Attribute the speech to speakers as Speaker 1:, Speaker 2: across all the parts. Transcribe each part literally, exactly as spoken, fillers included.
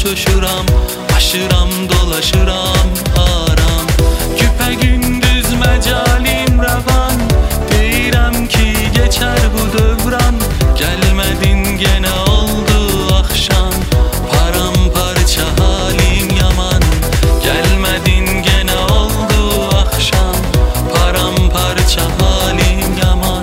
Speaker 1: tutuşuram, aşıram dolaşıram aram. Küpe gündüz mecalim revan, deyirəm ki geçer bu dövran. Gelmedin gene oldu akşam, paramparça halim yaman. Gelmedin gene oldu akşam, paramparça halim yaman.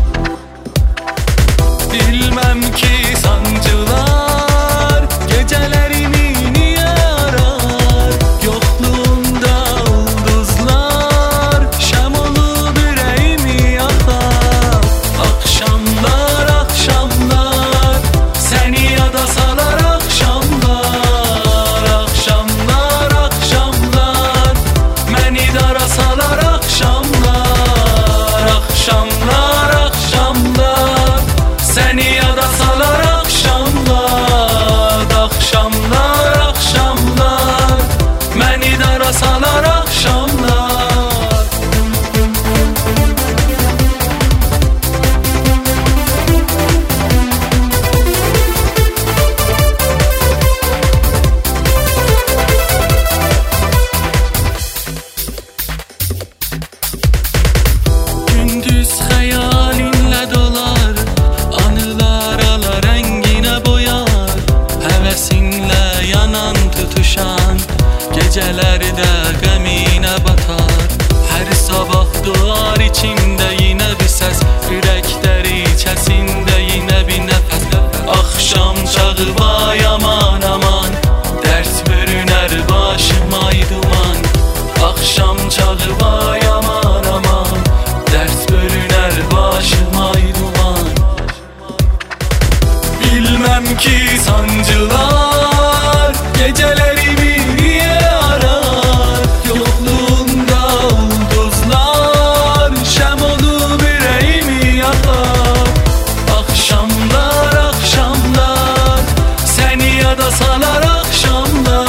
Speaker 1: Bilmem ki sancılar gecelerimi niye arar. Yokluğunda ulduzlar şam olup yüreğimi yakar. Akşamlar akşamlar seni yada salar akşamlar. Akşamlar akşamlar beni dara salar akşamlar. Akşamlar akşamlar seni yada salar akşamlar. Akşamlar akşamlar beni dara salar akşamlar. Gündüz hayalinle dolar, anılar alar rengine boyar. Hevesinle yanan tutuşan gecelerde gemine batar. Her sabah doğar içimde yine bir ses, yürekler içesinde yine bir nefes. Akşam çağı vay aman aman, dert bürüner başıma ay duman. Akşam çağı vay aman aman, dert bürüner başıma ay duman. Bilmem ki sancılar gecelerimi niye arar. Yokluğunda ulduzlar şam olup yüreğimi yakar. Akşamlar akşamlar seni yada salar akşamlar.